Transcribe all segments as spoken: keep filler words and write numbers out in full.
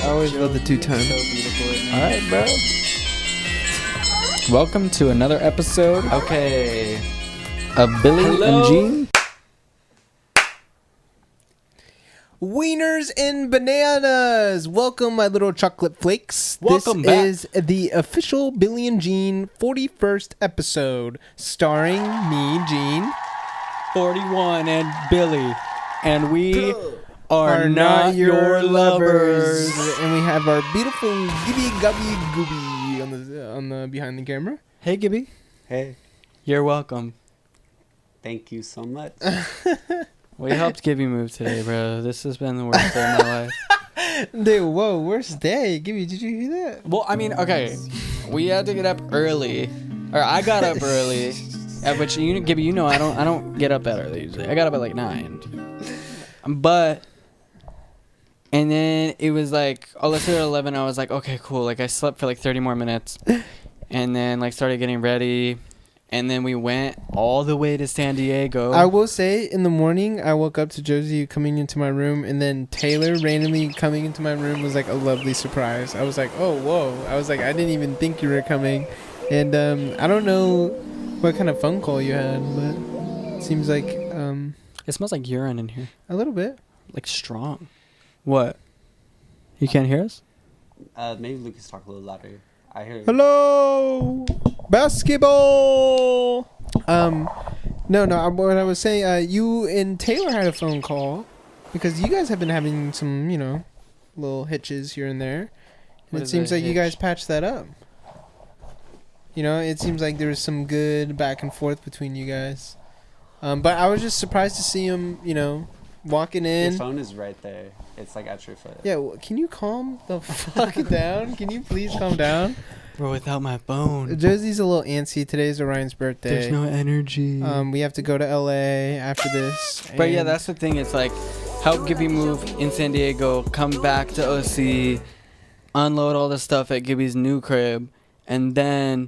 I always love the two-tone. So beautiful. All right, bro. Welcome to another episode Okay. of Billy Hello. and Jean. Wieners and bananas! Welcome, my little chocolate flakes. Welcome this back. is the official Billy and Jean forty-first episode, starring me, Jean. forty-one and Billy. And we are, Are not, your lovers. And we have our beautiful Gibby Gubby Gooby on the on the behind the camera. Hey, Gibby. Hey. You're welcome. Thank you so much. We helped Gibby move today, bro. This has been the worst day of my life. Dude, whoa, worst day. Gibby, did you hear that? Well, I mean, okay. We had to get up early. Or I got up early. At which, you, Gibby, you know I don't I don't get up that early usually. I got up at like nine. But... And then it was like, oh, let's do it at eleven. I was like, okay, cool. Like, I slept for like thirty more minutes. And then, like, started getting ready. And then we went all the way to San Diego. I will say, in the morning, I woke up to Josie coming into my room. And then Taylor randomly coming into my room was like a lovely surprise. I was like, oh, whoa. I was like, I didn't even think you were coming. And um, I don't know what kind of phone call you had, but it seems like um, It smells like urine in here. a little bit. Like, strong. What? You can't hear us? Uh, maybe Lucas talk a little louder. I heard. Hello, basketball. Um, no, no. What I was saying, uh, you and Taylor had a phone call because you guys have been having some, you know, little hitches here and there, and What it is seems a like you hitch? guys patched that up. You know, it seems like there was some good back and forth between you guys. Um, but I was just surprised to see him, you know, walking Your in. phone is right there. It's like at your foot. Yeah, well, can you calm the fuck down? Can you please calm down? Bro, without my phone. Josie's a little antsy. Today's Orion's birthday. There's no energy. Um, we have to go to L A after this. But yeah, and- that's the thing. It's like, help Gibby move in San Diego, come back to O C, unload all the stuff at Gibby's new crib, and then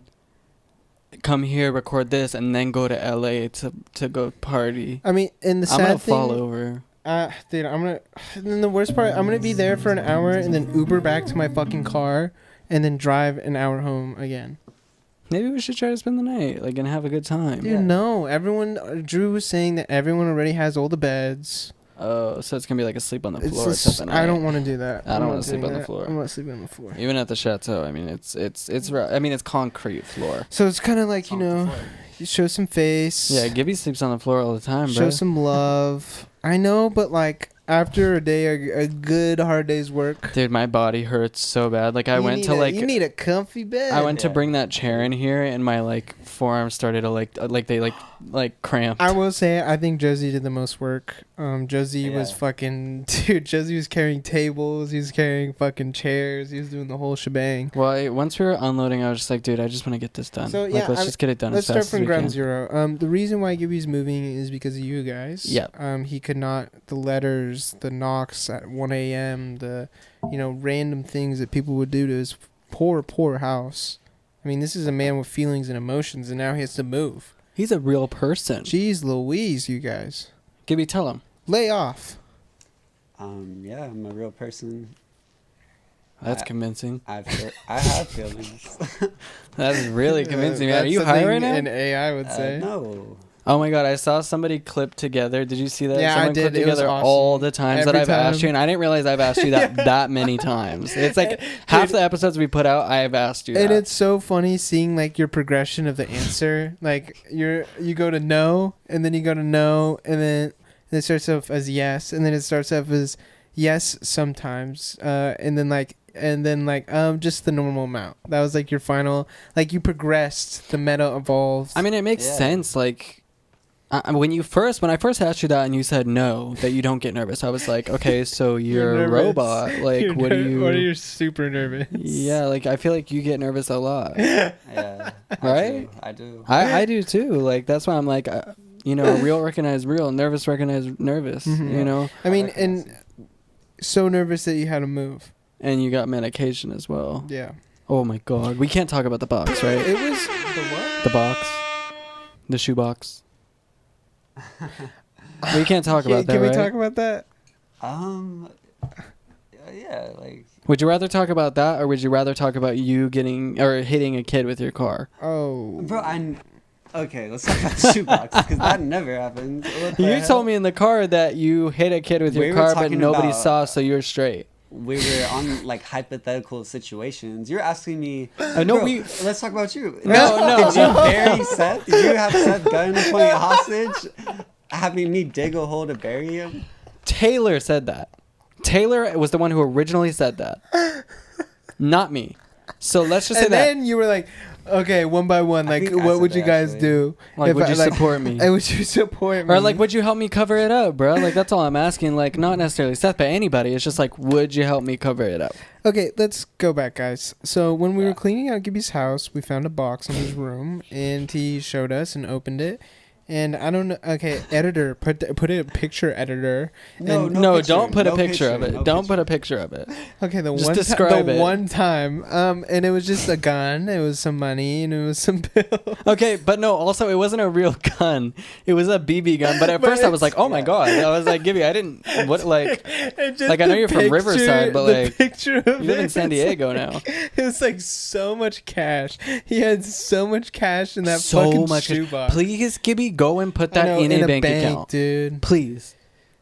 come here, record this, and then go to L A to to go party. I mean, and the sad I'm gonna thing, fall over. Uh, dude, I'm gonna. And then the worst part, I'm gonna be there for an hour and then Uber back to my fucking car, and then drive an hour home again. Maybe we should try to spend the night, like, and have a good time. Dude, no. Everyone, uh, Drew was saying that everyone already has all the beds. Oh, so it's gonna be like a sleep on the It's floor. just, type of I night. don't want to do that. I don't I'm wanna not sleep doing on the that. floor. I'm not sleeping on the floor. Even at the chateau, I mean, it's it's it's rough. I mean, it's concrete floor. So it's kind of like, you know, you show some face. Yeah, Gibby sleeps on the floor all the time, bro. Show some love. I know, but like after a day, a, a good hard day's work. Dude, my body hurts so bad. Like I you went need to a, like you need a comfy bed. I went to Yeah. bring that chair in here, and my like forearms started to like uh, like they like like cramped. I will say, I think Josie did the most work. Um, Josie was Yeah. fucking dude. Josie was carrying tables. He was carrying fucking chairs. He was doing the whole shebang. well, I, once we were unloading, I was just like, dude, I just want to get this done. So, like, yeah, let's I- just get it done. Let's as start fast from as we ground can. zero. Um, the reason why Gibby's moving is because of you guys. Yep. Um, he could not the letters, the knocks at one a.m., the you know random things that people would do to his poor, poor house. I mean, this is a man with feelings and emotions, and now he has to move. He's a real person. Jeez Louise, you guys. Gibby, tell him. Lay off. Um. Yeah, I'm a real person. That's I- convincing. I feel, I have feelings. That's really convincing, man. Are That's you high right something now? An A I would Uh, say. no. Oh my god, I saw somebody clip together. Did you see that? Yeah, I Someone did. clipped It was together awesome. all the times that Every I've asked time. you, and I didn't realize I've asked you that that many times. It's like half the episodes we put out, I have asked you that. And it's so funny seeing like your progression of the answer. Like you're you go to no, and then you go to no, and then and it starts off as yes, and then it starts off as yes sometimes, uh, and then like and then like um just the normal amount. That was like your final. Like you progressed, the meta evolved. I mean, it makes Yeah. sense. Like, I, when you first, when I first asked you that, and you said no, that you don't get nervous, I was like, okay, so you're, a nervous. robot. Like, You're what do ner- you? What are you super nervous? Yeah, like I feel like you get nervous a lot. Yeah. I Right? do, I do. I I do too. Like that's why I'm like, uh, you know, real recognize real, nervous recognize nervous. Mhm. You know, I mean, recognize and it. so nervous that you had to move. and you got medication as well. Yeah. Oh my god, we can't talk about the box, right? It was the what? The box, the shoe box. We can't talk Can, about that, can we right? talk about that? Um. Uh, yeah, like Would you rather talk about that, or would you rather talk about you getting or hitting a kid with your car? Oh, bro, I. Okay, let's talk about the shoebox because that never happened. What the You hell? told me in the car that you hit a kid with your We were car, but talking nobody about- saw, so you're straight. We were on like hypothetical situations. You're asking me. I know bro, we- Let's talk about you. No, no, Did you no. bury Seth? Did you have Seth gun point hostage, having me dig a hole to bury him? Taylor said that. Taylor was the one who originally said that, not me. So let's just say and that. then you were like, okay, one by one, I like, think I what said would you that, guys actually. do? Like, if would I- you support me? And would you support me? Or like, would you help me cover it up, bro? Like, that's all I'm asking. Like, not necessarily Seth, but anybody. It's just like, would you help me cover it up? Okay, let's go back, guys. So when we Yeah. were cleaning out Gibby's house, we found a box in his room, and he showed us and opened it. And I don't know. Okay, editor, put put a picture editor. No, and- no. No, picture, don't put a no picture, of it. picture, no don't picture. put a picture of it. Okay, the Just one ti- describe the it. one time, um, and it was just a gun. It was some money, and it was some bills. Okay, but no, also, it wasn't a real gun. It was a B B gun. But at But first, I was like, it's- oh my yeah. God. I was like, Gibby, I didn't, what, like, And just Like, I know the you're from picture- Riverside, but, the like, picture of you live in it San was Diego like- now. It was like so much cash. He had so much cash in that so fucking much. shoebox. Please, Gibby, go and put I that know, in, a, bank, bank, account. dude. Please.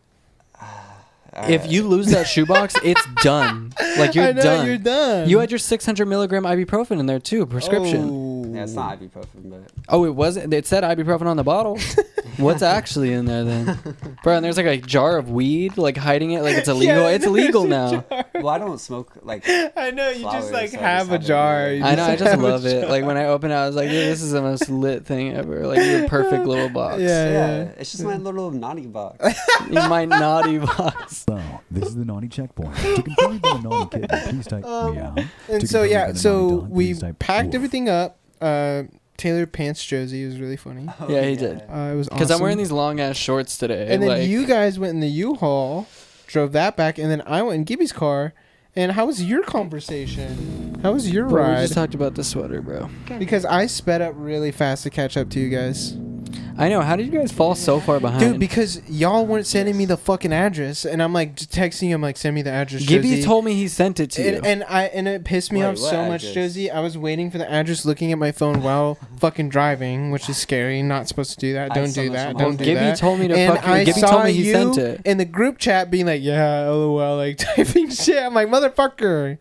All If right. you lose that shoebox, it's done. Like, you're I know, done. You're done. You had your six hundred milligram ibuprofen in there too, prescription. Oh. Yeah, it's not ibuprofen, but Oh, it wasn't. It said ibuprofen on the bottle. What's actually in there then, bro? And there's like a jar of weed, like hiding it, like it's illegal. Yeah, It's there's illegal a now. jar. well, I don't smoke like. I know you flowers, just like so I have just a have it jar. there. You I know. I just have a love it. jar. Like when I open it, I was like, "Dude, this is the most lit thing ever. Like your perfect little box. Yeah, Yeah, yeah. it's just my little naughty box. In my naughty box. So, this is the naughty checkpoint. To confirm you've been a naughty kid, please type Um, meow. And To so confirm yeah, you've been a so naughty dog, we please type packed woof. everything up. Uh, Taylor pants Josie. It was really funny. Oh, Yeah, he did. Uh, it was Because I'm wearing awesome. these long ass shorts today. And then like, you guys went in the U-Haul, drove that back, and then I went in Gibby's car. And how was your conversation? How was your bro, we ride? just talked about the sweater, bro. Because I sped up really fast to catch up to you guys. I know. How did you guys fall so far behind? Dude, because y'all weren't sending me the fucking address, and I'm like just texting him like, send me the address. Gibby Josie. told me he sent it to you. and, and I and it pissed me Wait, off what so much, address? Josie. I was waiting for the address, looking at my phone while fucking driving, which is scary. Not supposed to do that. I Don't have so do much that. on my Don't phone. do Gibby that. told me to And fucking. I Gibby saw told me he you sent it. in the group chat being like, "Yeah, lol," like typing shit. I'm like, motherfucker.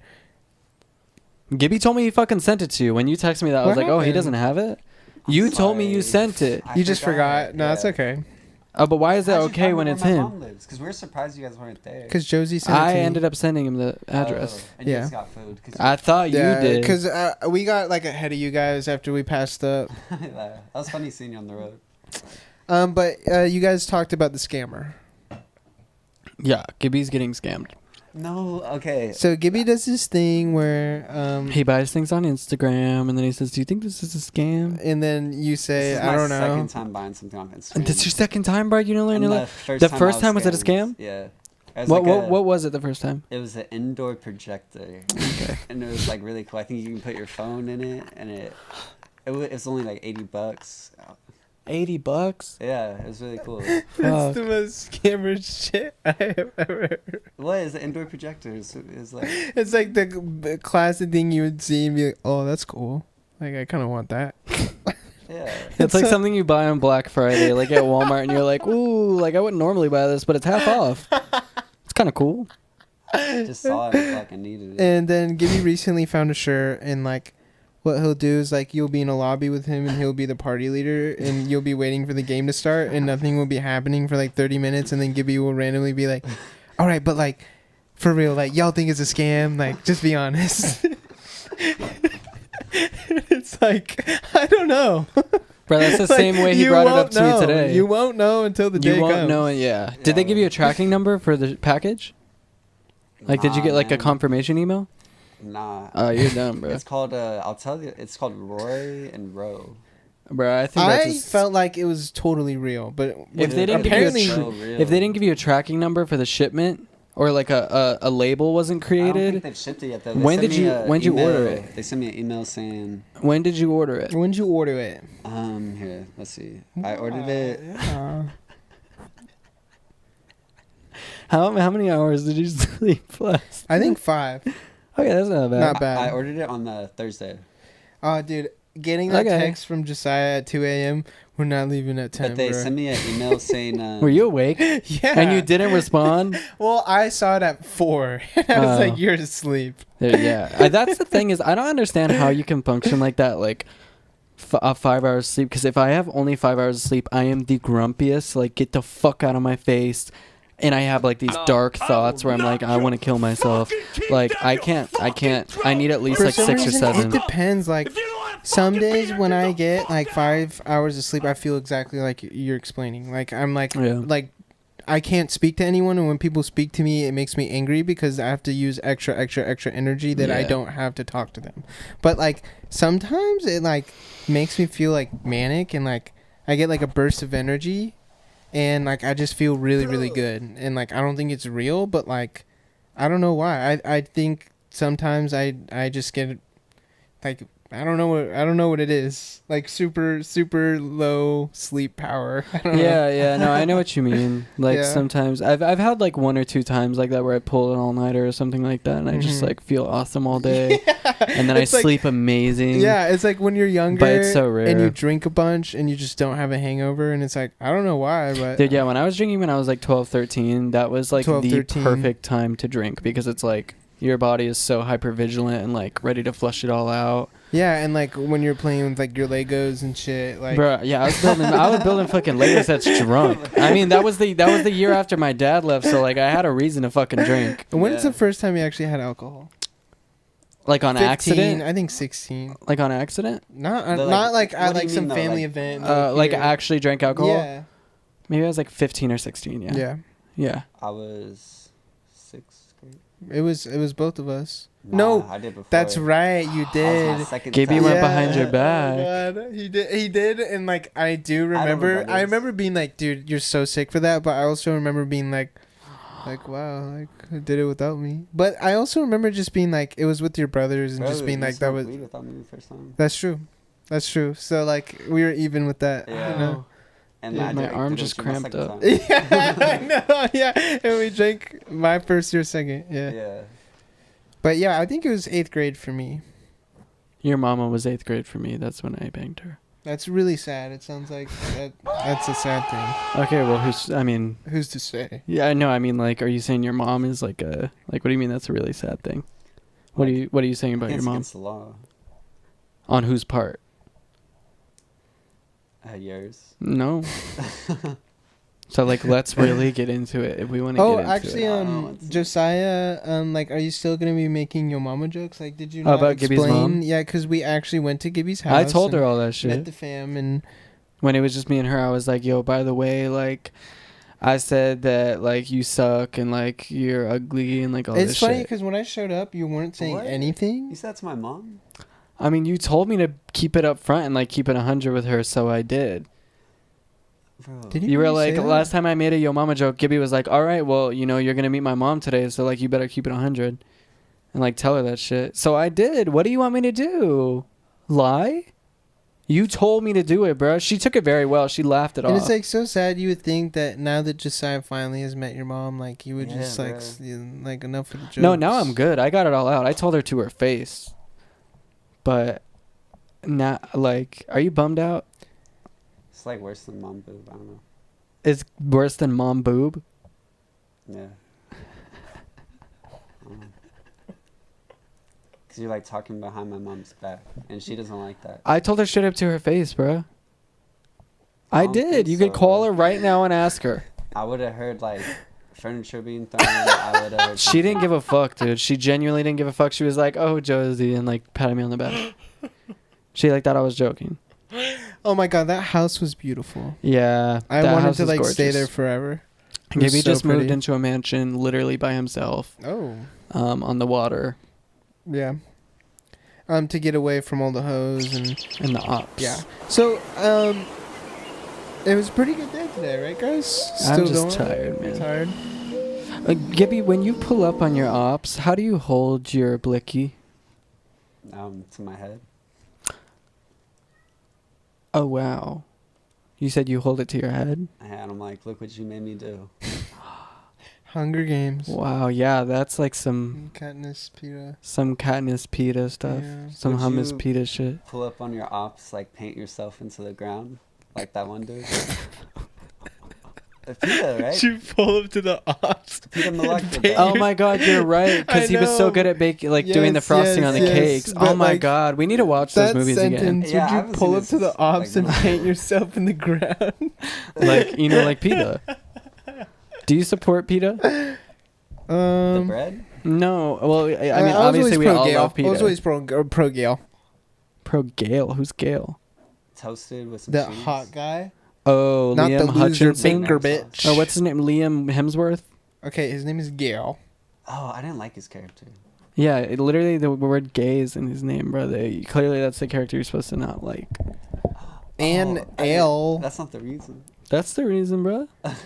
Gibby told me he fucking sent it to you. When you texted me that, I was What like, oh, he happened? doesn't have it? You told me you Sorry. sent it. I You just forgot. No, it's yeah. okay. Oh, but why is that How'd you okay find when out it's where my him? mom lives? Because we're surprised you guys weren't there. Because Josie sent it I to me. ended up sending him the address. Oh, and you Yeah. guys got food. 'cause I thought Yeah, you did. because uh, we got like ahead of you guys after we passed up. that was funny seeing you on the road. Um, but uh, you guys talked about the scammer. Yeah, Gibby's getting scammed. No, okay. So Gibby does this thing where, um, He buys things on Instagram and then he says, do you think this is a scam? and then you say, This is I my don't know. second time buying something on Instagram. And that's your second time, bro? You know, learn And your the life? first The time first I time was it a scammed. scam? Yeah. It was What, like what, a- what was it the first time? It was an indoor projector. Okay. And it was like really cool. I think you can put your phone in it, and it it was, it was only like eighty bucks. eighty bucks? Yeah, it was really cool. That's Fuck. the most scammer shit I have ever heard. What is the indoor projector? It's, it's like It's like the g- classic thing you would see and be like, oh, that's cool. Like, I kind of want that. yeah. It's like a- something you buy on Black Friday, like at Walmart, and you're like, ooh, like I wouldn't normally buy this, but it's half off. It's kind of cool. I just saw it and fucking needed it. And then Gibby recently found a shirt, and like, what he'll do is like, you'll be in a lobby with him, and he'll be the party leader, and you'll be waiting for the game to start, and nothing will be happening for like thirty minutes, and then Gibby will randomly be like, all right, but like, for real, like, y'all think it's a scam? Like, just be honest. It's like, I don't know. Bro, that's the Like, same way he you brought it won't up to me know. today. You won't know until the day You won't comes. know it, yeah. Did they Yeah. give you a tracking number for the package? Like, did you Nah, get like a man. confirmation email? Nah. Oh, you're dumb, bro. It's called. Uh, I'll tell you. It's called Roy and Roe. Bro, I think that's I just, felt like it was totally real, but If they didn't give you a apparently, tr- so real. if they didn't give you a tracking number for the shipment or like a a, a label wasn't I don't think created, they've shipped it yet. Though. They When sent did me you- a when did you order email- it? They sent me an email saying, when did you order it? when did you order it? um, here, let's see. I ordered it. Yeah. How how many hours did you sleep last? I think five. Okay, that's not bad. Not I, bad. I ordered it on the Thursday, Oh, dude, getting that Okay. text from Josiah at two a.m. We're not leaving at ten. but they bro. sent me an email saying, um, Were you awake? Yeah. And you didn't respond? Well, I saw it at four. And I was Oh. like, "You're asleep." There- yeah. Uh, That's the thing is I don't understand how you can function like that, like f- a five hours sleep. Because if I have only five hours of sleep, I am the grumpiest. Like, get the fuck out of my face. And I have like these dark thoughts where I'm like, I want to kill myself. Like, I can't. I can't. I need at least For like some six or reason, seven. it depends. Like, some days when I get like five hours of sleep, I feel exactly like you're explaining. Like, I'm like, Yeah. like, I can't speak to anyone, and when people speak to me, it makes me angry because I have to use extra, extra, extra energy that I Yeah. don't have to talk to them. But like, sometimes it like makes me feel like manic, and like I get like a burst of energy, and like I just feel really, really good. And like I don't think it's real, but like I don't know why. I I think sometimes I I just get like I don't know what I don't know what it is. Like super super low sleep power. I don't know. Yeah, yeah, no, I know what you mean. Like Yeah. sometimes I've I've had like one or two times like that where I pull an all nighter or something like that, and I just Mhm. like feel awesome all day, and then I It's like- sleep amazing. Yeah, it's like when you're younger it's so and you rare. drink a bunch and you just don't have a hangover, and it's like I don't know why, but Dude, yeah, when I was drinking when I was like twelve, thirteen, that was like twelve, the thirteen. perfect time to drink because it's like your body is so hyper vigilant and like ready to flush it all out. yeah, and like when you're playing with like your Legos and shit, like Bro, yeah, I was building I was building fucking Legos that's drunk. I mean, that was the that was the year after my dad left, so like I had a reason to fucking drink. when's Yeah. the first time you actually had alcohol? Like on fifteen, accident? I think sixteen. Like on accident? Not uh, The, like- not like what at do you like mean, some though? family Like- event. Uh, like here. actually drank alcohol? Yeah. Maybe I was like fifteen or sixteen, yeah. Yeah. Yeah. I was sixth grade. It was it was both of us. Nah, No, I did before. That's right, you That was my did. second Gibby time. went behind your Oh, back. God. He did. He did, and like I do remember. remember I this. remember being like, "Dude, you're so sick for that." But I also remember being like, "Like wow, like I did it without me." But I also remember just being like, it was with your brothers, and Bro, just being you like, "That smoked was." weed without me the first time. That's true. That's true. So like we were even with that. Yeah. You know? And Dude, I my did- arm did it just to my cramped second up. time. Yeah, I know. Yeah, and we drank my first year, second. Yeah. Yeah. But yeah, I think it was eighth grade for me. Your mama was eighth grade for me. That's when I banged her. That's really sad. It sounds like that, that's a sad thing. Okay, well, who's? I mean, Who's to say? yeah, I know. I mean, like, are you saying your mom is like a like? What do you mean? That's a really sad thing. What Like, are you What are you saying about your It's mom? against the law. On whose part? Uh, yours. No. So like, let's really get into it if we want to Oh, get into actually, it. Oh, um, let's see. Josiah, um, like, are you still gonna be making your mama jokes? Like, did you Oh, not about Gibby's explain? mom? Yeah, because we actually went to Gibby's house. I told her and all that met shit the fam, and when it was just me and her. I was like, "Yo, by the way, like, I said that like you suck and like you're ugly and like all it's this funny shit." because when I showed up, you weren't saying What? anything. You said that to my mom? I mean, you told me to keep it up front and like keep it a hundred with her, so I did. Bro. Did You were really like, say that? last time I made a yo mama joke, Gibby was like, "All right, well, you know, you're gonna meet my mom today, so like you better keep it a hundred, and like tell her that shit." So I did. What do you want me to do? Lie? You told me to do it, bro. She took it very well. She laughed it And off. it's like so sad. You would think that now that Josiah finally has met your mom, like you would Yeah, just like bro. s- you know, like enough of the jokes. No, now I'm good. I got it all out. I told her to her face. But now, like, are you bummed out? It's like worse than mom boob. I don't know. It's worse than mom boob. Yeah. Because you're like talking behind my mom's back, and she doesn't like that. I told her straight up to her face, bro. I, don't did. think You could so, call bro. her right now and ask her. I would have heard like furniture being thrown. I would have heard. She didn't give a fuck, dude. She genuinely didn't give a fuck. She was like, "Oh, Josie," and like patted me on the back. She like thought I was joking. Oh my god, that house was beautiful. Yeah, I that wanted house to is like stay gorgeous. there forever. It was Gibby so just moved pretty. into a mansion literally by himself, Oh, um, on the water yeah. Um, to get away from all the hoes and and the ops. yeah. So, um, it was a pretty good day today, right, guys? I'm just going? tired, man. Tired. Uh, Gibby, when you pull up on your ops, how do you hold your blicky? Um, to my head. Oh wow, you said you hold it to your head. And I'm like, look what you made me do. Hunger Games. Wow, yeah, that's like some Katniss Peta. some Katniss Peta stuff. Yeah. Some Would hummus you- pita shit. Pull up on your ops, like paint yourself into the ground, like that one dude. Uh, Peter, right? You pull up to the ops. Peter Malak did paint that. Oh my god, you're right. Because I he was so know. good at baking, like doing the Yes, frosting yes, on the yes. cakes. But, Oh my like, god, we need to watch those That movies sentence, again. Yeah, I would haven't you seen pull up this to the since, ops like, and when I- paint yourself in the ground? Like you know, like pita. Do you support pita? The Um, bread? No. Well, I, I uh, mean, was obviously always we pro all Gale. love I was pita. always pro, pro Gale. Pro Gale. Who's Gale? Toasted with some The cheese. hot guy. Oh, Not Liam the loser Hutchinson. baker bitch. Oh, what's his name? Liam Hemsworth. Okay, his name is Gale. Oh, I didn't like his character. Yeah, it, literally the word "gay" is in his name, bro. They, clearly, that's the character you're supposed to not like. And Oh, I- Ale. That's not the reason. That's the reason, bro.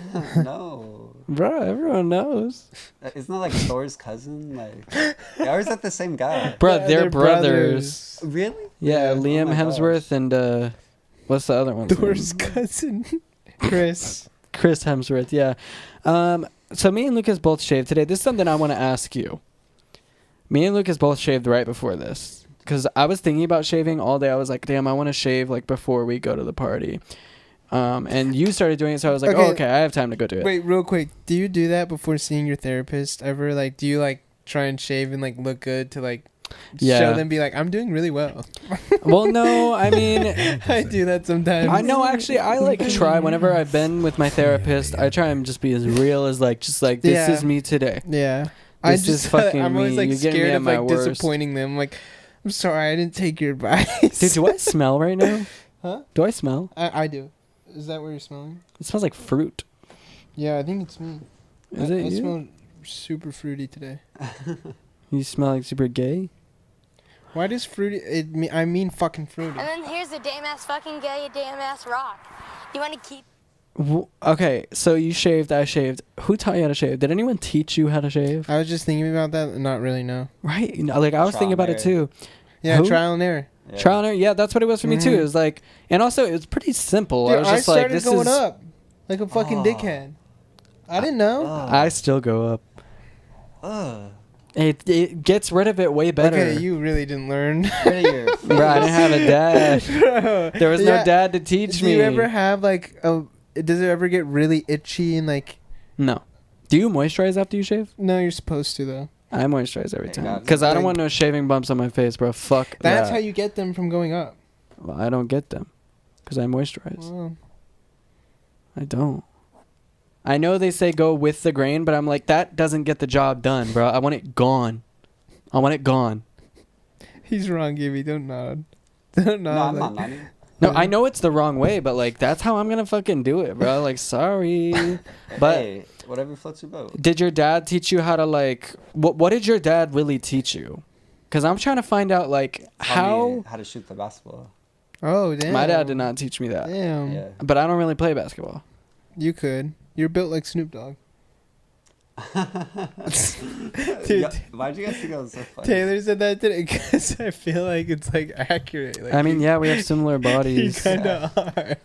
No. Bro, everyone knows. Uh, Isn't that like Thor's cousin? Like, or is that the same guy? Bro, Yeah, they're, they're brothers. Really? Yeah, Yeah. Liam Oh my Hemsworth and uh, what's the other one? Thor's cousin, Chris. Chris Hemsworth. Yeah. Um. So me and Lucas both shaved today. This is something I want to ask you. Me and Lucas both shaved right before this because I was thinking about shaving all day. I was like, damn, I want to shave like before we go to the party. Um, and you started doing it, so I was like, Okay. oh, okay, I have time to go do it. Wait, real quick. Do you do that before seeing your therapist ever? Like, do you like try and shave and like look good to like Yeah. show them, be like, I'm doing really well? Well, no, I mean, I do that sometimes. I know actually I like try whenever I've been with my therapist. I try and just be as real as like just like this Yeah. is me today. Yeah. I This just is fucking I'm always me. like You're getting me scared at of my like worst. disappointing them. Like, I'm sorry, I didn't take your advice. Dude, do I smell right now? Huh? Do I smell? I, I do. Is that what you're smelling? It smells like fruit. Yeah, I think it's me. Is I, it I you? smell super fruity today. You smell like super gay. Why does fruity? It me. I mean fucking fruity. And then here's a damn ass fucking gay, damn ass rock. You want to keep? W- Okay, so you shaved, I shaved. Who taught you how to shave? Did anyone teach you how to shave? I was just thinking about that and not really know. Right, you know, like I was Trial thinking about and it too. Yeah, Who? trial and error. Yeah. Trial and error. Yeah, that's what it was for me too. Mhm. It was like, and also it was pretty simple. Dude, I was I just like, started this going is. up like a fucking Oh. dickhead. I didn't know. Ugh. I still go up. Ugh. It it gets rid of it way better. Okay, you really didn't learn. Rid of your Bro, I didn't have a dad. Bro, There was yeah. no dad to teach Do me. you ever have like a? Does it ever get really itchy and like? No. Do you moisturize after you shave? No, you're supposed to though. I moisturize every Hey, time God. because I don't Like- want no shaving bumps on my face, bro. Fuck That's that. how you get them from going up. Well, I don't get them because I moisturize. Well, I don't. I know they say go with the grain, but I'm like that doesn't get the job done, bro. I want it gone. I want it gone. he's wrong, Gibby. Don't nod. Don't No, nod. I'm like- not nodding. No, I know it's the wrong way, but like that's how I'm gonna fucking do it, bro. Like sorry, but Hey, whatever floats your boat. did your dad teach you how to like? What What did your dad really teach you? Because I'm trying to find out like Tell how. me how to shoot the basketball. Oh damn. My dad did not teach me that, Damn. Yeah. but I don't really play basketball. You could. You're built like Snoop Dogg. Dude. Yo, why'd you guys think I was so funny? Taylor said that today because I feel like it's like accurate. Like I mean, you- yeah, we have similar You bodies. kind of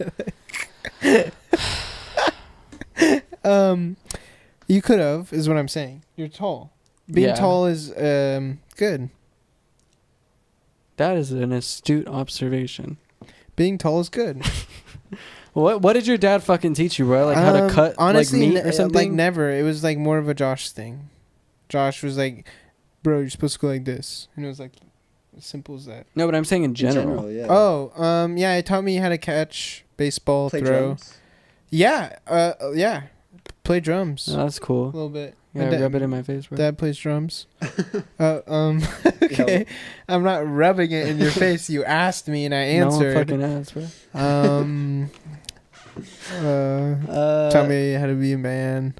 are. um, you could have, is what I'm saying. You're tall. Being Yeah. tall is um good. That is an astute observation. Being tall is good. What What did your dad fucking teach you, bro? Like how to Um, cut honestly, like meat ne- or something? Like never. It was like more of a Josh thing. Josh was like, "Bro, you're supposed to go like this," and it was like as simple as that. no, but I'm saying in In general. yeah. Oh, um, yeah. It taught me how to catch, baseball, Play throw. drums. Yeah, uh, uh, yeah. Play drums Oh, a that's cool. little bit. My Yeah, dad- rub it in my face, bro. Dad plays drums. uh, um, okay. I'm not rubbing it in your face. You asked me and I No one answered. fucking ass, bro. um, uh, Uh, tell me how to be a man.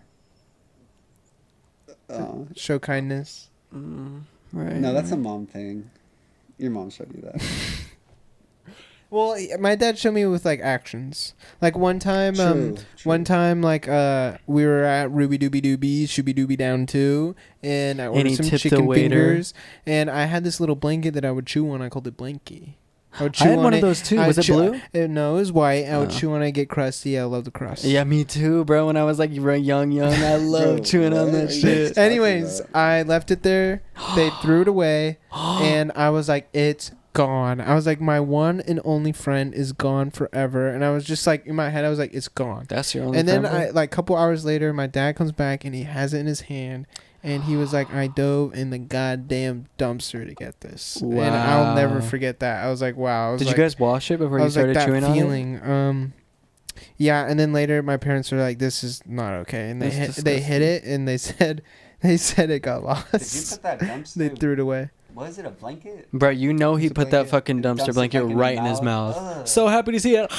Oh. Show kindness. mm, right. No, that's a mom thing. Your mom showed you that. Well, my dad showed me with like actions. Like one time, um, True, one true. time, like uh, we were at Ruby Dooby Dooby Shooby Dooby Down two, and I And ordered he some tipped the chicken waiter. fingers, and I had this little blanket that I would chew on. I called it Blanky. I would I had one on of those too. I Was would it chew- blue? Uh, no, it was white. I would Oh. chew on it, get crusty. I love the crust. Yeah, me too, bro. When I was like young, young, I love Bro, chewing on what that are you shit. talking Anyways, about? I left it there. They threw it away, and I was like, "It's gone." I was like, "My one and only friend is gone forever," and I was just like, in my head, I was like, "It's gone." That's your only. And then friend, bro? I like a couple hours later, my dad comes back and he has it in his hand, and he was like, "I dove in the goddamn dumpster to get this," and I'll never Wow. forget that. I was like, "Wow." I was Did like, you guys wash it before I you was like started that chewing on it? feeling. Um, yeah, and then later my parents were like, "This is not okay," and they That's hit, they hit it, and they said they said it got Did you lost. put that dumpster? They threw it away. Was it a blanket? Bro, you know he It's a put that blanket. fucking The dumpster dumpster blanket blanket in right your in his mouth? mouth. Ugh. So happy to see it.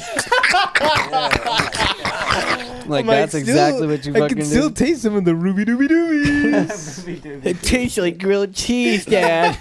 Like I'm that's still- exactly what you I fucking can still did. taste some of the ruby dooby doobies. It tastes like grilled cheese, Dad.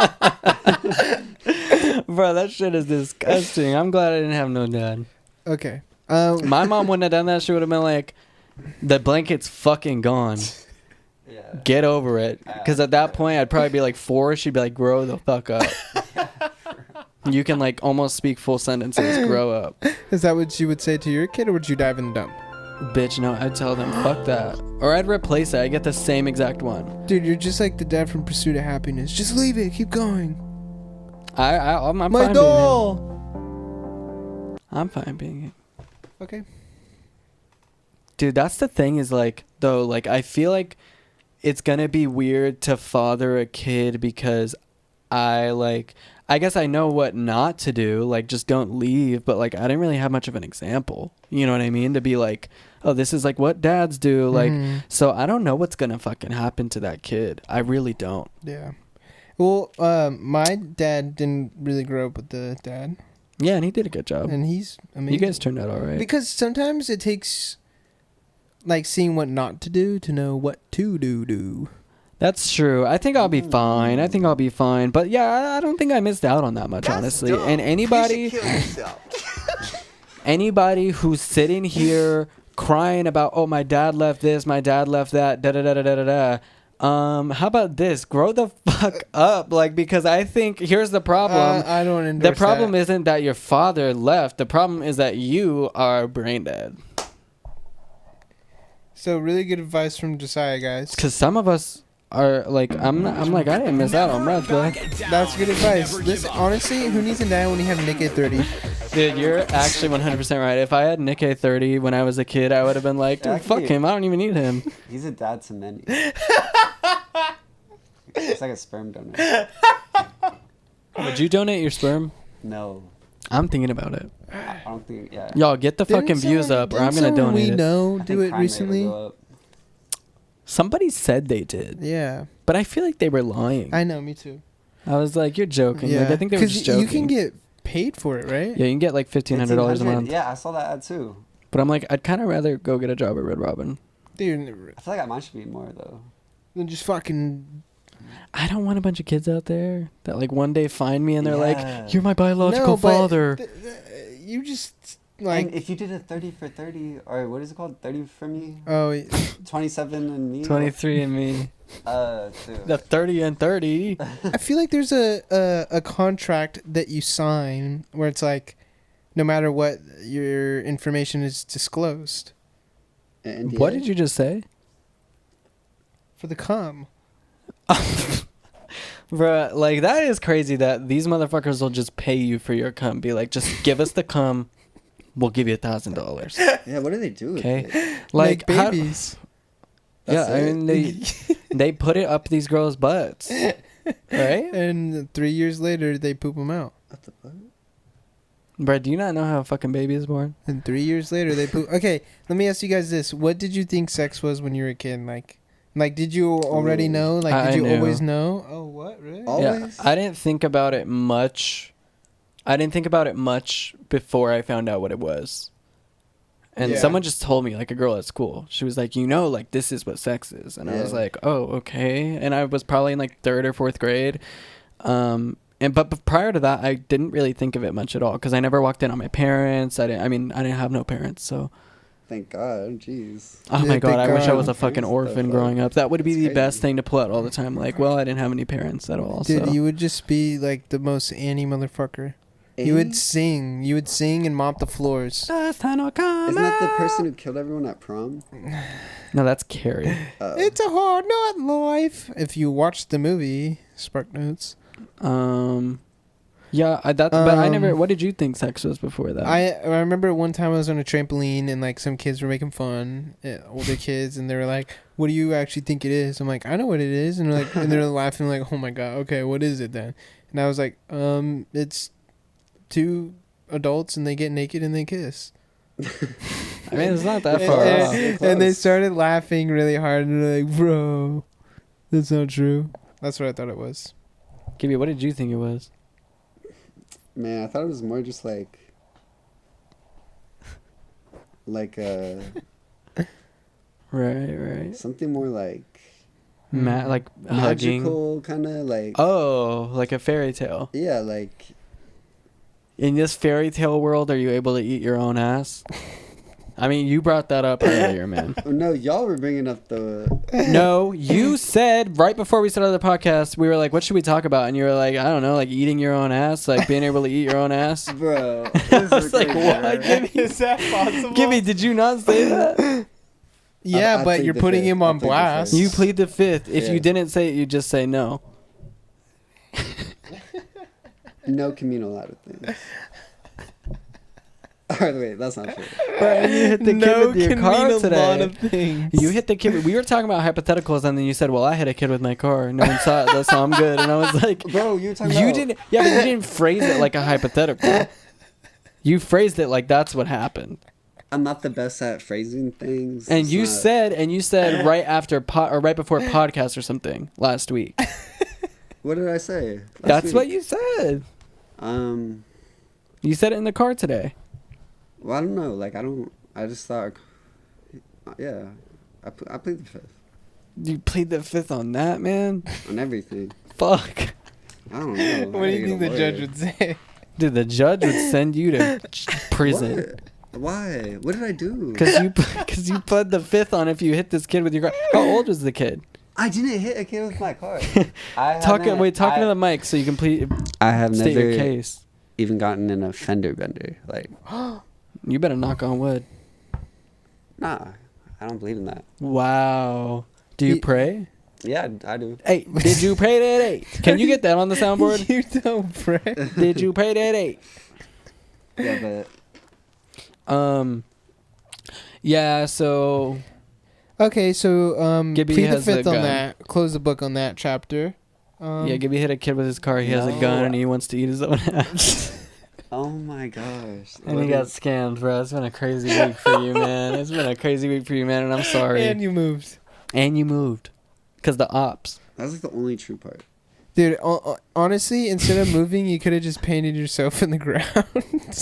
Bro, that shit is disgusting. I'm glad I didn't have no dad. Okay. Um, My mom wouldn't have done that. She would have been like, the blanket's fucking gone. Yeah. Get over it. Because at that point, I'd probably be like four. She'd be like, grow the fuck up. You can like almost speak full sentences. Grow up. is that what you would say to your kid, or would you dive in the dump? Bitch, no, I'd tell them, fuck that. Or I'd replace it. I get the same exact one. Dude, you're just like the dad from Pursuit of Happiness. Just leave it. Keep going. I, I, I'm, I'm My fine doll. being him. I'm fine being him. Okay. Dude, that's the thing is like, though, like, I feel like it's gonna be weird to father a kid because I, like, I guess I know what not to do. Like, just don't leave. But, like, I didn't really have much of an example. You know what I mean? To be like, oh, this is, like, what dads do. Like, Mhm. so I don't know what's gonna fucking happen to that kid. I really don't. Yeah. Well, um, my dad didn't really grow up with the dad, Yeah, and he did a good job. and he's amazing. You guys turned out all right. Because sometimes it takes, like, seeing what not to do to know what to do. Do. That's true. I think I'll be fine. I think I'll be fine. But yeah, I- I don't think I missed out on that much, honestly. And anybody, anybody who's sitting here crying about, oh, my dad left this, my dad left that, da da da da da da da. Um, how about this? Grow the fuck up, like, because I think here's the problem. Uh, I don't endorse the problem that. isn't that your father left. The problem is that you are brain dead. So really good advice from Josiah, guys. Because some of us are like, I'm, not, I'm like, I didn't miss out on much, bro. That's good advice. This honestly, who needs a dad when you have Nick at thirty? Dude, you're actually one hundred percent right. If I had Nick at thirty when I was a kid, I would have been like, dude, fuck Actually- him. I don't even need him. He's a dad to many. It's like a sperm donor. Would you donate your sperm? No, I'm thinking about it. I don't think. Yeah. Y'all, get the Didn't fucking views someone- up or I'm didn't going to someone donate we it. know I do think it crime rate will recently. go up. Somebody said they did, Yeah, but I feel like they were lying. I, I know. Me too. was like, you're joking. Yeah, Like, I think they were just joking. you can get paid for it, right? yeah, you can get like fifteen hundred dollars a month. Yeah, I saw that ad too. But I'm like, I'd kind of rather go get a job at Red Robin. Dude, I feel like mine should be more though. then just fucking. I don't want a bunch of kids out there that like one day find me and they're Yeah. like, you're my biological No, but father. th- th- you just like. and if you did a thirty for thirty, or what is it called, thirty for me, Oh, yeah. twenty-seven and me, twenty-three and me. Uh, dude. The thirty and thirty. I feel like there's a, a a contract that you sign where it's like, no matter what, your information is disclosed What did you just say? for the cum. Bruh, like that is crazy that these motherfuckers will just pay you for your cum. Be like, just give us the cum, we'll give you a thousand dollars. Yeah, what do they do? with Okay, it? like Make how- babies. yeah, That's I it? mean they they put it up these girls' butts, right? And three years later, they poop them out. What the fuck? Bruh, do you not know how a fucking baby is born? And three years later, they poop. Okay, let me ask you guys this: what did you think sex was when you were a kid? Like, like did you already Ooh. know? Like, I- did I you knew. always know? Oh, what? Really? Oh. Yeah, Always? I didn't think about it much. I didn't think about it much before I found out what it was. And Yeah. someone just told me, like a girl at school, she was like, you know, like this is what sex is. And I was Yeah. like, oh, okay. And I was probably in like third or fourth grade. Um, and but, but prior to that, I didn't really think of it much at all because I never walked in on my parents. I didn't. I mean, I didn't have no parents, so Thank God. Jeez. Oh Yeah, my god, thank I wish I God. was a fucking Parents, what the orphan fuck? growing up. That would be That's the crazy. best thing to pull out all the time. Like, well, I didn't have any parents at all. Dude, so. you would just be like the most Annie motherfucker. You would sing. You would sing and mop the floors. Isn't that the person who killed everyone at prom? No, that's Carrie. Uh, It's a hard not life. If you watch the movie Spark Notes, Um, yeah, I, that. but I never. Um, What did you think sex was before that? I I remember one time I was on a trampoline and like some kids were making fun, uh, older kids, and they were like, "What do you actually think it is?" I'm like, "I know what it is," and like, and they're laughing like, "Oh my god, okay, what is it then?" And I was like, "Um, it's two adults and they get naked and they kiss." I mean, it's not that and, far and- off. and they Close. started laughing really hard and they're like, "Bro, that's not true." That's what I thought it was. Gibby, what did you think it was? Man, I thought it was more just like, like uh, Right, right. something more like Ma- like hugging. magical, kind of like. Oh, like a fairy tale. Yeah, like In this fairy tale world, are you able to eat your own ass? I mean, you brought that up earlier, man. oh, no, y'all were bringing up the. No, you said right before we started the podcast, we were like, what should we talk about? And you were like, I don't know, like eating your own ass, like being able to eat your own ass. Bro, I was like, what? Gibby, Is that possible? Gibby, did you not say that? Yeah, I- I but plead you're the putting fifth. him I on plead the blast. fifth. You plead the fifth. If Yeah. you didn't say it, you just say no. No communal out of things. Alright, wait, that's not true. Brian, you hit the kid no with your can car mean a today. lot of things. You hit the kid. with- We were talking about hypotheticals, and then you said, "Well, I hit a kid with my car. No one saw it, though, so I'm good." And I was like, Bro, you were talking "You about. didn't." Yeah, but you didn't phrase it like a hypothetical. You phrased it like that's what happened. I'm not the best at phrasing things. And It's you not- said, and you said right after po- or right before podcast or something last week. What did I say? Last That's week? what you said. Um. You said it in the car today. Well, I don't know. Like, I don't. I just thought. Yeah, I pl- I played the fifth You plead the fifth on that, man. on everything. Fuck. I don't know. What do you think the judge would say? Dude, the judge would send you to prison. What? Why? What did I do? Because you, cause you pled the fifth on if you hit this kid with your car. How old was the kid? I didn't hit a kid with my car. I Talking, haven't- wait, talking I, to the mic so you can plead, I have state never your case. even gotten in a fender bender. Like, You better knock on wood. nah, I don't believe in that. Wow. Do you He- pray? Yeah, I do. Hey, did you pray that eight? Can you get that on the soundboard? You don't pray. Did you pray that eight? Yeah, but Um. Yeah. So Okay, so um, Gibby plead the has the fifth on gun. that. Close the book on that chapter. Um, yeah, Gibby hit a kid with his car. He has a No. gun and he wants to eat his own ass. oh my gosh. And he got scammed, bro. It's been a crazy week for you, man. It's been a crazy week for you, man. And I'm sorry. And you moved, And you moved, cause the ops. That's like the only true part. dude. o- o- honestly, instead of moving, you could have just painted yourself in the ground.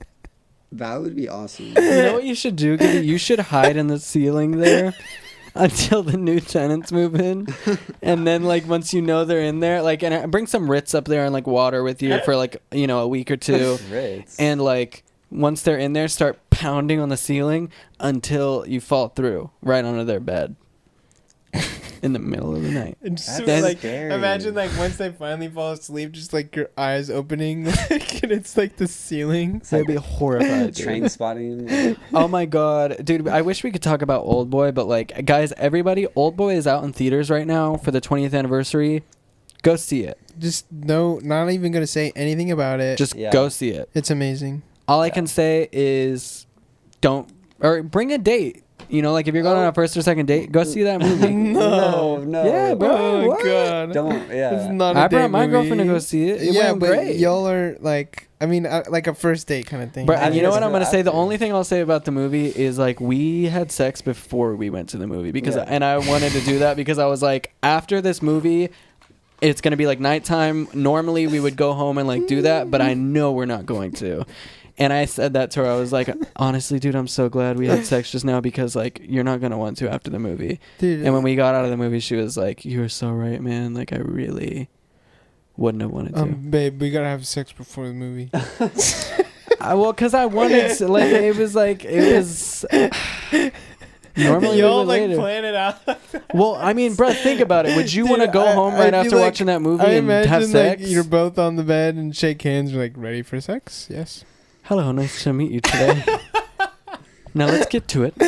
That would be awesome. You know what you should do, Gibby? You should hide in the ceiling there until the new tenants move in, and then like once you know they're in there, like and uh, bring some Ritz up there and like water with you for like you know a week or two, Ritz. and like once they're in there, start pounding on the ceiling until you fall through right onto their bed in the middle of the night. And just That's like scary. imagine like once they finally fall asleep, just like your eyes opening, like, and it's like the ceiling. It's They'd like be horrified. dude. train spotting. Like, Oh my god, dude! I wish we could talk about Old Boy, but like, guys, everybody, Old Boy is out in theaters right now for the twentieth anniversary. Go see it. Just no, not even gonna say anything about it. Just Yeah. go see it. it's amazing. All I Yeah. can say is, don't or bring a date. You know, like if you're going on a first or second date, go see that movie. no, no. Yeah, bro. Oh what? god, Don't. It's Yeah. not a I date brought my movie. girlfriend to go see it. It yeah, went but great. y'all are like, I mean, uh, like a first date kind of thing. But I and you think know it's what I'm good gonna say? The acting. only thing I'll say about the movie is like we had sex before we went to the movie because Yeah. and I wanted to do that because I was like after this movie, it's gonna be like nighttime. Normally we would go home and like do that, but I know we're not going to. And I said that to her. I was like, honestly, dude, I'm so glad we had sex just now because like you're not gonna want to after the movie. Dude, And when we got out of the movie, she was like, "You were so right, man. Like I really wouldn't have wanted to." um, babe, we gotta have sex before the movie. I, well, cause I wanted to, like it was like it was. Normally we Y'all would like later. plan it out. Well, I mean, bro, think about it. Would you want to Dude, go I- home I right feel after like- watching that movie I and have imagine sex? like you're both on the bed and shake hands. You're like, ready for sex? Yes. Hello, nice to meet you today. Now let's get to it.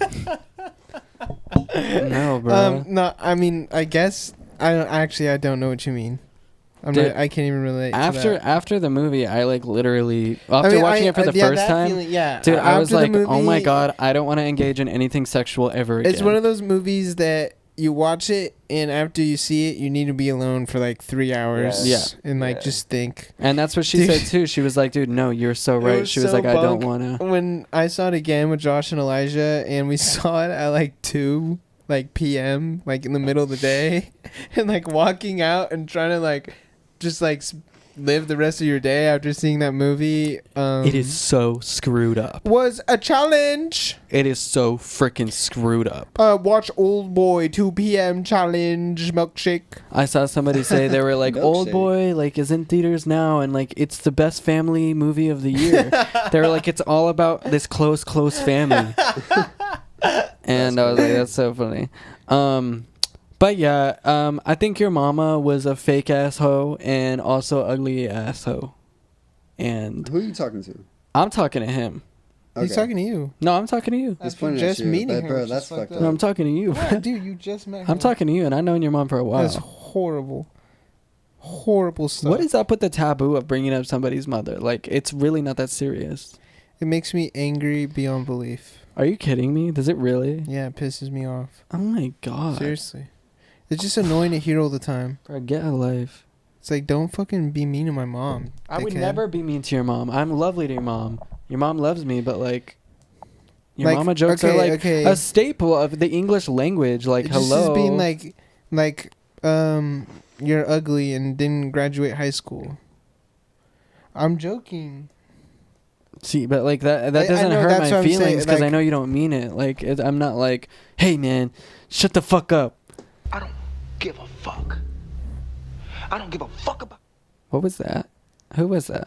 No, bro. Um, no, I mean, I guess I don't actually. I don't know what you mean. I'm Dude, not, I can't even relate. after to that. after the movie, I like literally after I mean, watching I- it for uh, the yeah, first that time, feeling, yeah, dude, I was after the like, oh my movie, god, I don't want to engage in anything sexual ever again. It's one of those movies that you watch it and after you see it, you need to be alone for like three hours. Yeah. and like Yeah. just think. And that's what she Dude. said too. She was like, dude, no, you're so It right. was She was so like, I don't bunk. want to. When I saw it again with Josh and Elijah, and we saw it at like two, like P M, like in the middle of the day, and like walking out and trying to like, just like s- live the rest of your day after seeing that movie. Um, It is so screwed up. was a challenge. It is so freaking screwed up. Uh, watch Old Boy two P M challenge milkshake. I saw somebody say they were like, Old Milkshake. Boy, like, is in theaters now, and like, it's the best family movie of the year. They were like, it's all about this close, close family. And I was like, that's so funny. Um, but yeah, um, I think your mama was a fake ass hoe and also ugly ass hoe. And Who are you talking to? I'm talking to him. He's talking to you. No, I'm talking to you. He's After pointing at just you, meeting but her, bro, which that's is fucked fucked up. No, up. I'm talking to you. What, dude? You just met. I'm him. talking to you, and I've known your mom for a while. That's horrible. Horrible stuff. What is up with the taboo of bringing up somebody's mother? Like, it's really not that serious. It makes me angry beyond belief. Are you kidding me? Does it really? Yeah, it pisses me off. Oh my god. Seriously. It's just annoying to hear all the time. Bro, get a life. It's like, don't fucking be mean to my mom. I would dickhead. never be mean to your mom. I'm lovely to your mom. Your mom loves me, but like, your Like, mama jokes okay, are like okay. a staple of the English language. Like, It just hello. is being like, like, um, you're ugly and didn't graduate high school. I'm joking. See, but like that I- that I doesn't know, hurt that's my what I'm saying, feelings because I like- know you don't mean it. Like, it, I'm not like, hey man, shut the fuck up. I don't give a fuck. I don't give a fuck about. What was that? Who was that?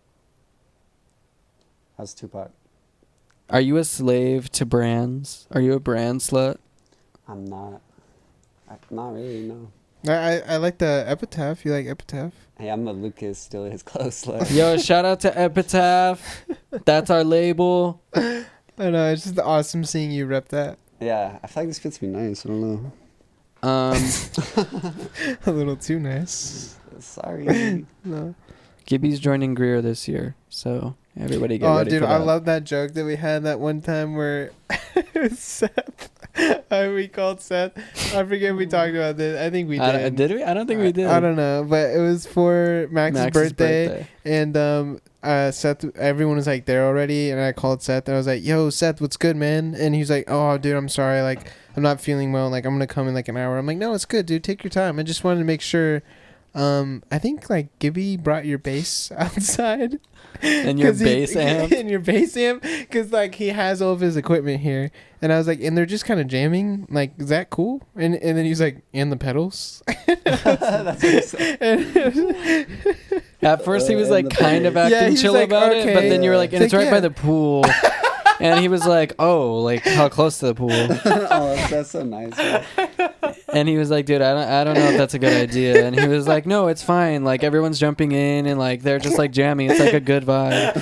That's Tupac. Are you a slave to brands? Are you a brand slut? I'm not. I, not really, no. I, I I like the epitaph. You like epitaph? Hey, I'm a Lucas, still his close slut. Yo, shout out to Epitaph. That's our label. I know. It's just awesome seeing you rep that. Yeah, I feel like this fits me nice. I don't know. Um, A little too nice. Sorry. No. Gibby's joining Greer this year, so everybody get Oh, ready dude, for I that. love that joke that we had that one time where Seth, I, we called Seth. I forget if we talked about this. I think we did. I, did we? I don't think we did. I, I don't know, but it was for Max's, Max's birthday, birthday. and um, uh, Seth. Everyone was like there already, and I called Seth, and I was like, "Yo, Seth, what's good, man?" And he was like, "Oh, dude, I'm sorry. Like, I'm not feeling well. Like, I'm gonna come in like an hour." I'm like, "No, it's good, dude. Take your time. I just wanted to make sure." Um, I think like Gibby brought your bass outside. And your 'Cause he- bass amp? and your bass amp, because like he has all of his equipment here, and I was like, and they're just kind of jamming. Like, is that cool? And and then he's like, and the pedals. That's what he said. And- At first, he was Uh, like in the kind of bass. acting Yeah, he's chill like, about it, but okay. then you were like, and It's it's like, right by yeah. the pool. And he was like, oh, like how close to the pool? Oh, that's so nice. Man. And he was like, dude, I don't, I don't know if that's a good idea. And he was like, no, it's fine. Like everyone's jumping in and like they're just like jamming. It's like a good vibe.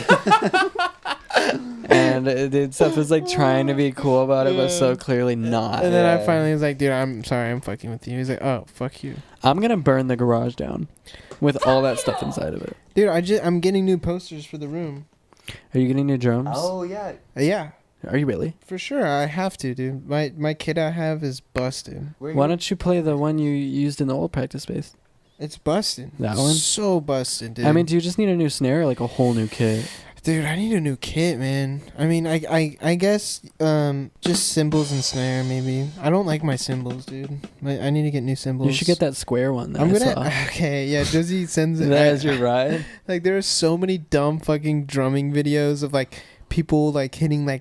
And uh, dude, Seth was like trying to be cool about it, but so clearly not. and then I Yeah. finally was like, dude, I'm sorry, I'm fucking with you. He's like, oh, fuck you, I'm gonna burn the garage down with all that stuff inside of it. dude. I just I'm getting new posters for the room. Are you getting new drums? Oh yeah. Uh, yeah, Are you really? for sure. I have to, dude. My my kit I have is busted. Where Why you- don't you play the one you used in the old practice space? It's busted. That one? So busted, dude. I mean, do you just need a new snare or like a whole new kit? Dude, I need a new kit, man. I mean, I, I, I guess um, just cymbals and snare, maybe. I don't like my cymbals, dude. I, I need to get new cymbals. You should get that square one that I'm I gonna. saw. Okay, yeah. Josie sends it. That I- is your ride. Like, there are so many dumb fucking drumming videos of like people like hitting like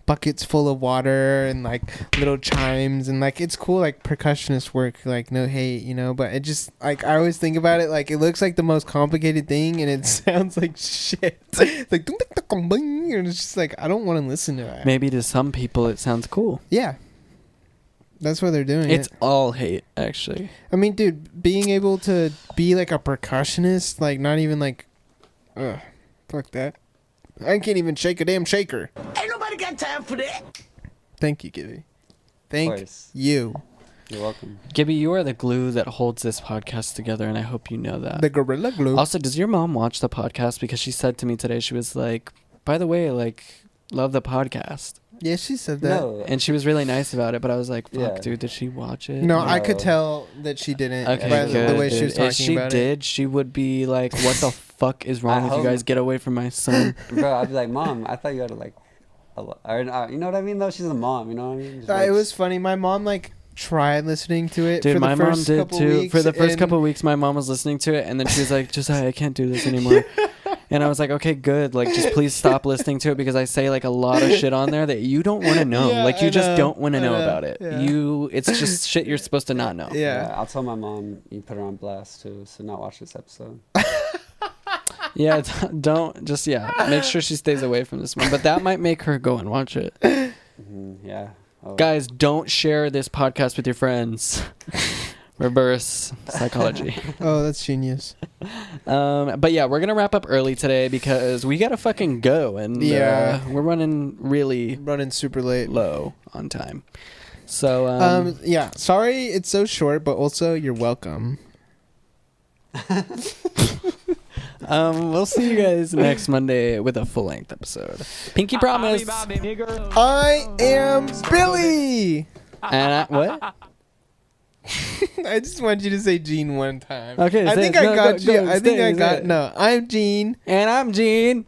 buckets full of water and like little chimes and like it's cool like percussionist work, like no hate, you know, but it just like I always think about it like it looks like the most complicated thing and it sounds like shit. It's like and it's just like I don't want to listen to that. Maybe to some people it sounds cool. Yeah. That's why they're doing It's it. all hate, actually. I mean, dude, being able to be like a percussionist, like not even like, ugh, fuck that. I can't even shake a damn shaker. Ain't nobody got time for that. Thank you, Gibby. Of Thank course. you. You're welcome. Gibby, you are the glue that holds this podcast together, and I hope you know that. The Gorilla Glue. Also, does your mom watch the podcast? Because she said to me today, she was like, by the way, like, love the podcast. Yeah, she said that. No. And she was really nice about it, but I was like, fuck, Yeah. dude, did she watch it? No, I could No. tell that she didn't Okay, by the, good. the way she was dude. talking If she about did, she would be like, what the fuck is wrong I with you hope- guys? Get away from my son. Bro, I'd be like, Mom, I thought you had like, a lo- or, uh, you know what I mean? Though she's a mom, you know what I mean? Just it. Uh, like- it was funny. My mom like tried listening to it Dude, for the my mom first did couple too. weeks, For the first and- couple of weeks, my mom was listening to it, and then she was like, Josiah, I can't do this anymore. And I was like, okay, good. Like, just please stop listening to it because I say like a lot of shit on there that you don't want to know. Yeah, like, you I just know. don't want to I know know. about it. Yeah. You, it's just shit you're supposed to not know. Yeah. I'll tell my mom you put her on blast too, so not watch this episode. Yeah, d- don't just yeah. Make sure she stays away from this one. But that might make her go and watch it. hmm yeah. Oh. Guys, don't share this podcast with your friends. Reverse psychology. Oh, that's genius. Um, but yeah, we're gonna wrap up early today because we gotta fucking go, and Yeah. uh, we're running really Running super late. low on time. So um, Um, yeah. Sorry, it's so short, but also you're welcome. um, we'll see you guys next Monday with a full length episode. Pinky promise. I am Billy. And I, what? I just want you to say Gene one time. Okay, I say think it. I No, got go- you. go, I think say I it, say got it. no. I'm Gene, And I'm Gene.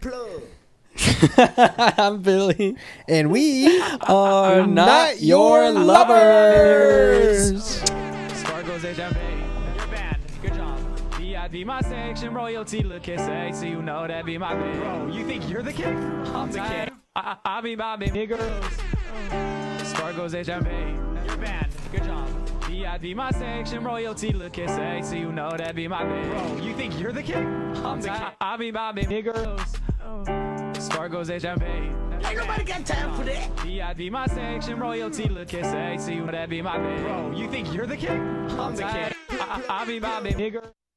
I'm Billy. and we Are not, not your your lovers. Sparkles H M A, your band, good job. V I P my section, royalty, look kiss A, so you know that be my band. Bro, you think you're the kid? I'm the kid. I, I, I be my baby girls. Sparkles H M A, your band, good job. V I P my section, royalty, look kiss A, so you know that be my band. Bro, you think you're the kid? I'm the kid. I, I be my baby girls. Sparkles H M A. Ain't nobody got time for that. V I P my section, royalty, look kiss A, so you know that be my band. Bro, you think you're the kid? I'm the kid. I, I, I be my baby girl.